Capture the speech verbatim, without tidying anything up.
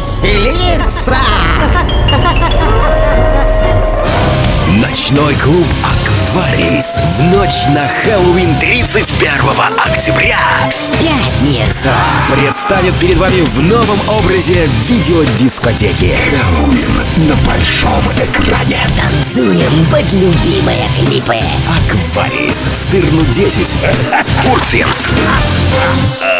веселиться! Ночной клуб «Акварис» в ночь на Хэллоуин тридцать первого октября В пятницу! представит перед вами в новом образе видеодискотеки. Хэллоуин на большом экране. Танцуем под любимые клипы. «Акварис», Стырну десять, Курцемс.